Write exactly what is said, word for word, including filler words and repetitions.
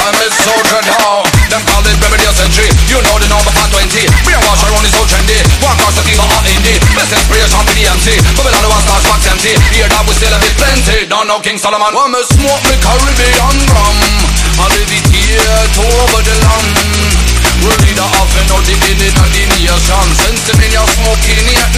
them is so dread how them call it remedy century. You know the number four twenty. Brainwash around is so trendy. One cross the king of indie. Best inspiration for the M C. Babylon the one stars box empty. Here that we still have it plenty. Don't know King Solomon. When me smoke me Caribbean rum,